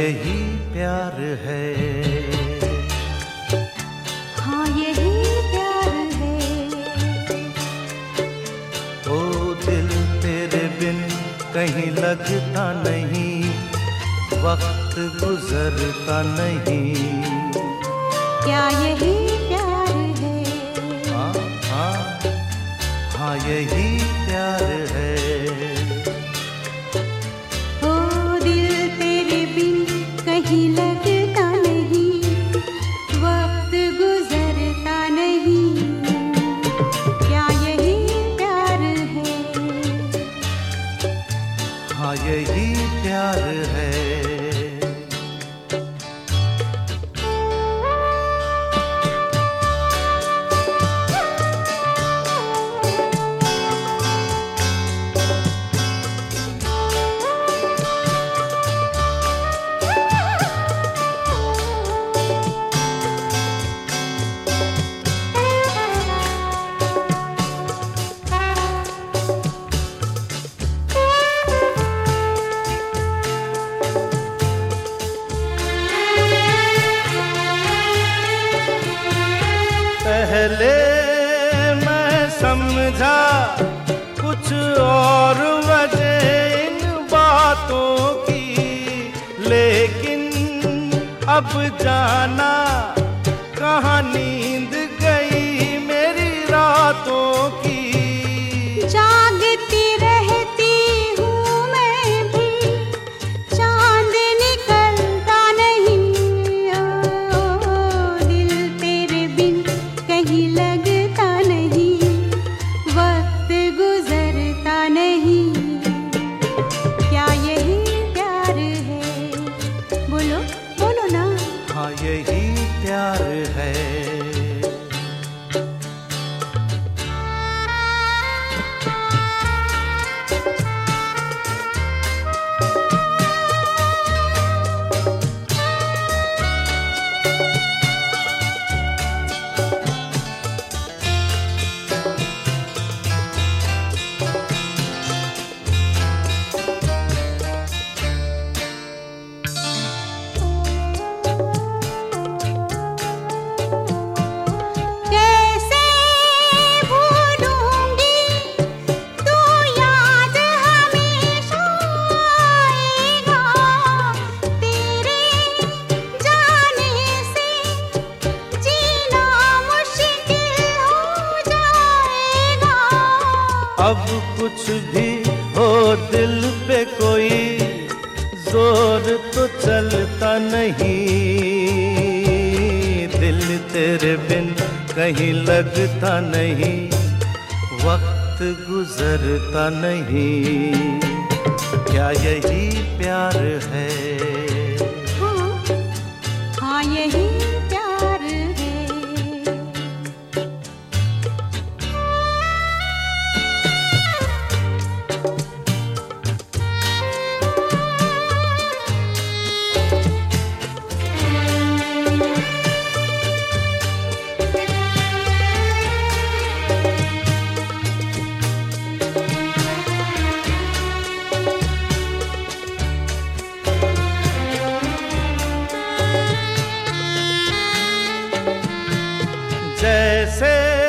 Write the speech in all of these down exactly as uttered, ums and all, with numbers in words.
यही प्यार है? हाँ यही प्यार है। ओ दिल तेरे बिन कहीं लगता नहीं, वक्त गुजरता नहीं। क्या यही प्यार है? हाँ हाँ हाँ यही प्यार है। ओ दिल तेरे बिन कहीं लगता नहीं, वक्त गुजरता नहीं। क्या यही प्यार है? हाँ यही प्यार है। पहले मैं समझा कुछ और वजह इन बातों की, लेकिन अब जाना कहाँ नींद गई मेरी रातों की। जागती रहती हूँ मैं भी, चांद निकलता नहीं। ओ दिल तेरे बिन कहीं लगता नहीं, वक्त गुजरता नहीं। क्या यही प्यार है? बोलो बोलो ना। हाँ यही प्यार है। अब कुछ भी हो दिल पे कोई जोर तो चलता नहीं, दिल तेरे बिन कहीं लगता नहीं, वक्त गुजरता नहीं। क्या यही प्यार है? हाँ, हाँ यही प्यार है। जैसे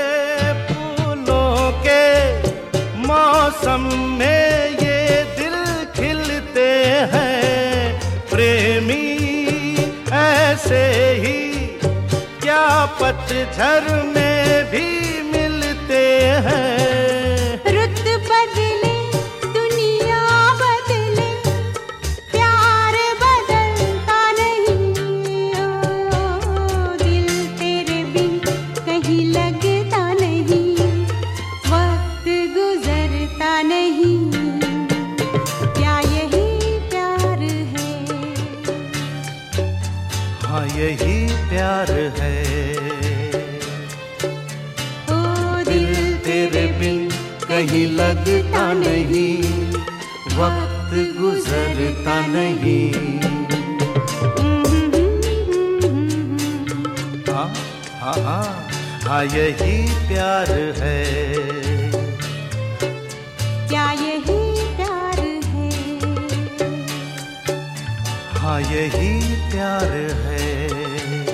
फूलों के मौसम में ये दिल खिलते हैं प्रेमी, ऐसे ही क्या पतझड़ में भी मिलते हैं। रुत बदले दुनिया बदले, प्यार बदलता नहीं। ओ दिल तेरे बिन कहीं लगता नहीं, वक्त गुजरता नहीं। क्या यही प्यार है? हाँ यही प्यार है। ओ दिल तेरे बिन कहीं लगता नहीं, वक्त गुजरता नहीं। हाँ हाँ हाँ हाँ यही प्यार है। क्या यही प्यार है? हाँ यही प्यार है।